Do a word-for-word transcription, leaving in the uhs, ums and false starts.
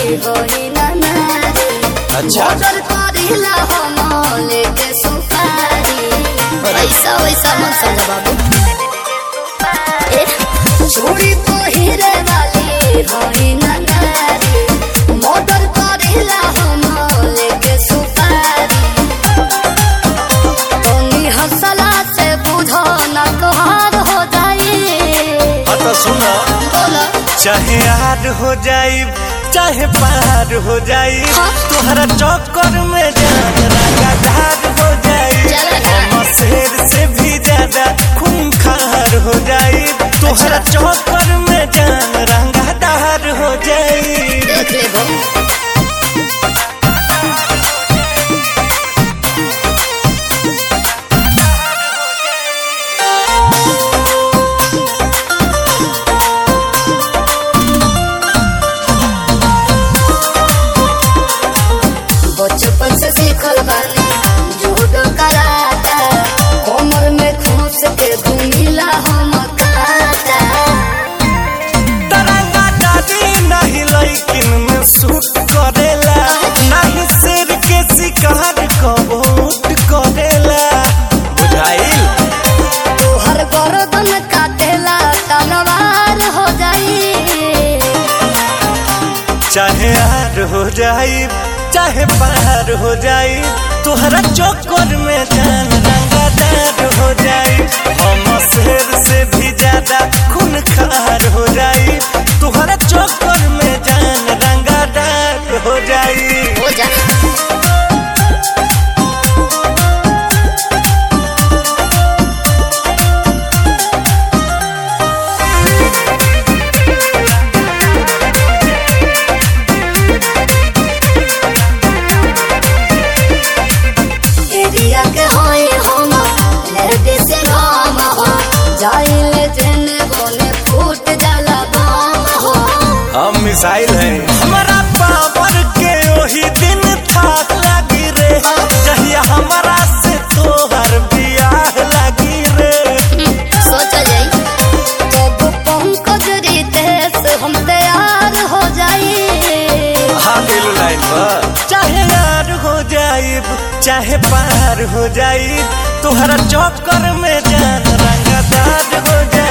होई ना नारी। अच्छा मर्डर करिला हम लेके सुपारी। ऐसा वैसा मत समझ बाबू। ए चोरी तो हीरे वाली होई ना नारी। मर्डर करिला हम लेके सुपारी। तोनी हंसला से बुझो ना तोहार हो जाई। तो सुना चाहे हार हो जाई चाहे पार हो जाई तोहरा चक्कर में जान रंगदार हो जाई। हम शेर से भी ज्यादा खूंखार हो जाई तोहरा चक्कर में जान रंगदार हो जाई। देख ले भाई बचपन से सीखल बानी जूडो कराटा। कोमर में खोस के घूमिला हम काटा। तरंगा दादी नहीं लेकिन में सूट करेला नहीं शेर के शिकार कबूत करेला बुझाइल। तोहर गर्दन काटेला तलवार हो जाई। चाहे हार हो जाई चाहे पार हो जाई तोहरा चक्कर में जान रंगदार हो जाई। हम शेर से भी ज्यादा खूंखार हो जाई तोहरा चक्कर में जान रंगदार हो जाई। हो जा एरिया के होए हम लेडीज से नाम हो। जाइले जेने बोले फूट जाला बम हो। हम मिसाइल है हमारा पावर के वही दिन था लगी रे जहिया हमारा से तोहर बियाह लगी रे। सोचा जाई जब पंकज रितेश हम तैयार हो जाई। हाँ दिल लाइन पर चाहे यार हो जाई चाहे पार हो जाई तोहरा चक्कर में जान रंगदार हो जाई।